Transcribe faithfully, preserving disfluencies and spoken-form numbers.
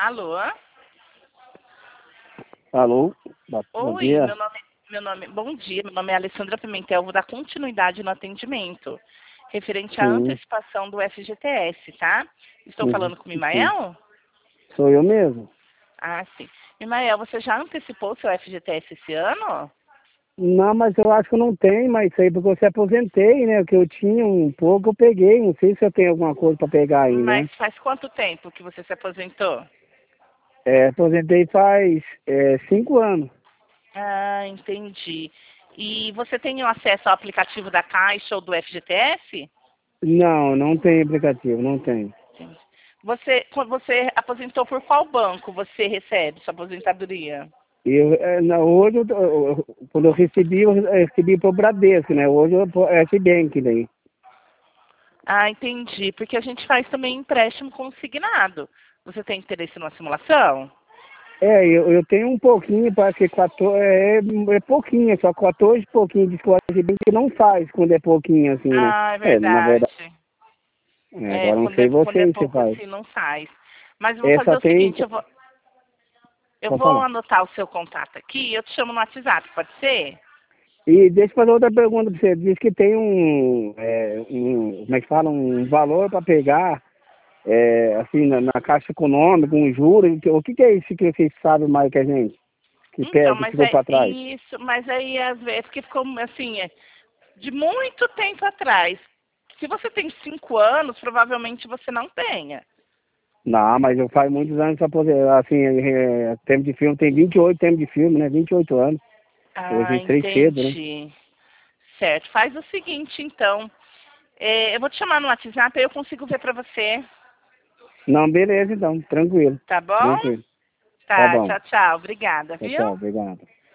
Alô? Alô? Bom Oi, dia. meu nome, meu nome, bom dia, meu nome é Alessandra Pimentel, vou dar continuidade no atendimento, referente à Sim. antecipação do F G T S, tá? Estou Uhum. falando com o Sim. Mimael? Sou eu mesmo. Ah, sim. Mimael, você já antecipou o seu F G T S esse ano? Não, mas eu acho que não tem, mas isso aí porque eu se aposentei, né? Que eu tinha um pouco, eu peguei. Não sei se eu tenho alguma coisa para pegar aí, Mas né? faz quanto tempo que você se aposentou? É, aposentei faz é, cinco anos. Ah, entendi. E você tem o acesso ao aplicativo da Caixa ou do F G T S? Não, não tem aplicativo, não tem. Sim. Você, quando você aposentou por qual banco você recebe sua aposentadoria? Eu, é, na, hoje, eu, eu- quando eu recebi, eu recebi pro Bradesco, né? Hoje eu pro S-Bank daí. Ah, entendi. Porque a gente faz também empréstimo consignado. Você tem interesse numa simulação? É, eu, eu tenho um pouquinho, parece que quatorze, é, é pouquinho, só quatorze pouquinho de escola de bem que não faz quando é pouquinho assim, né? Ah, é É, na verdade, verdade. é, É, agora não quando é, sei quando é você se pouco faz. assim não faz. Mas eu vou É, fazer só o tem, seguinte, eu vou, eu pode vou falar. anotar o seu contato aqui e eu te chamo no WhatsApp, pode ser? E deixa eu fazer outra pergunta pra você. Diz que tem um, é, um como é que fala, um valor para pegar, é, assim, na, na Caixa Econômica, um juros. O que, que é isso que vocês sabem mais que a gente? Que, Então, pega, que mas ficou é para trás? isso, mas aí às vezes, porque ficou assim, é, de muito tempo atrás. Se você tem cinco anos, provavelmente você não tenha. Não, mas eu faz muitos anos pra poder, assim, é, é, tempo de filme, tem vinte e oito tempo de filme, né? vinte e oito anos. Hoje eu Ah, entrei cedo, né? entendi. Certo. Faz o seguinte, então. É, eu vou te chamar no WhatsApp, aí eu consigo ver pra você. Não, beleza então, tranquilo, Tá bom? tranquilo. Tá Tá, bom. tchau, tchau. Obrigada, Tchau, viu? tchau, obrigado.